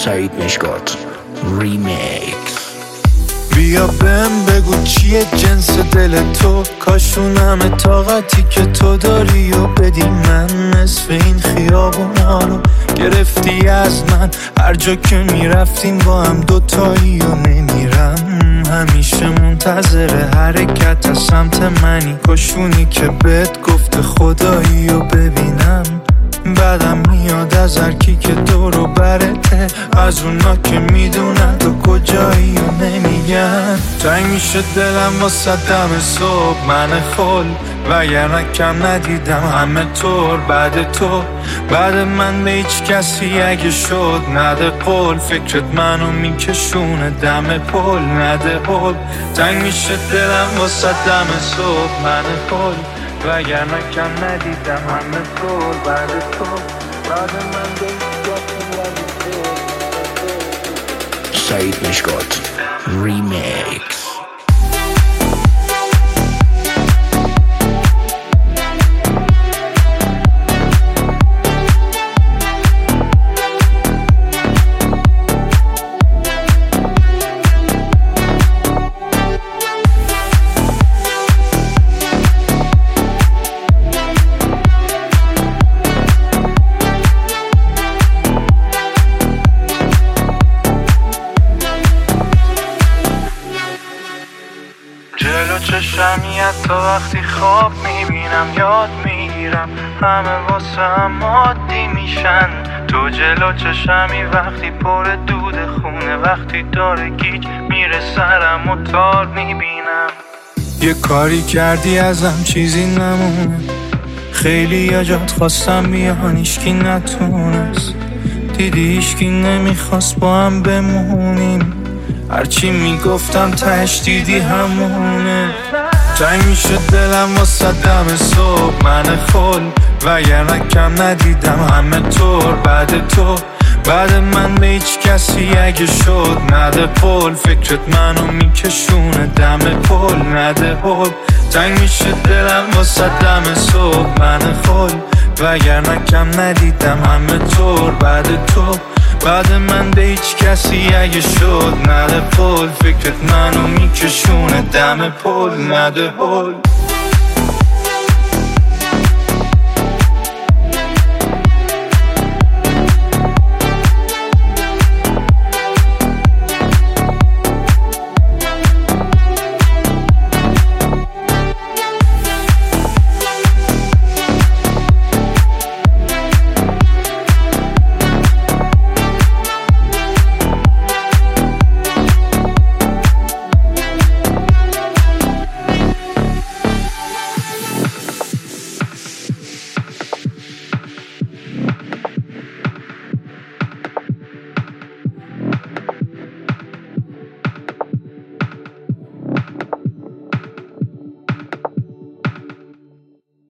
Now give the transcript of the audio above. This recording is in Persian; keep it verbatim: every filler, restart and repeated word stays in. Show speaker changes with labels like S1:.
S1: سعید مشکات ریمیکس.
S2: بیا بهم بگو چیه جنس دل تو، کاشون همه طاقتی که تو داری و بدی من. نصف این خیابونا رو گرفتی از من، هر جا که میرفتیم با هم دوتایی و نمیرم. همیشه منتظر حرکت از سمت منی، کاشونی که بهت گفته خدایی و ببینم. بعدم میاد از هرکی که دورو برته، از اونا که میدونن تو کجایی و نمیگن. تنگ میشه دلم واسه دم صبح من خل، وگرنه کم ندیدم همه طور بعد تو. بعد من به هیچ کسی اگه شد نده قول، فکرت منو میکشونه دم پل نده قول. تنگ میشه دلم واسه دم صبح من خل، وگرنه کم ندیدم همه طور بعد تو. بعد من به هیچ کسی اگه شد.
S1: سعید مشکات ریمیکس.
S2: جلو چشمیت تا وقتی خواب میبینم یاد میگیرم، همه واسه هم عادی میشن. تو جلو چشمی وقتی پر دود خونه، وقتی داره گیج میره سرم و تار میبینم. یه کاری کردی ازم چیزی نمونه، خیلی یا جات خواستم بیان ایشکی نتونست. دیدی ایشکی نمیخواست با هم بمونیم، هرچی میگفتم تهش دیدی همونه. تنگ میشه دلم واسه دم صبح من خل، وگرنه کم ندیدم همه طور بعد تو. بعد من به هیچ کسی اگه شد نده قول، فکرت منو میکشونه دم پل نده قول. تنگ میشه دلم واسه دم صبح من خل، وگرنه کم ندیدم همه طور بعد تو. بعد من به هیچ کسی اگه شد نده قول، فکرت منو میکشونه دم پل نده قول.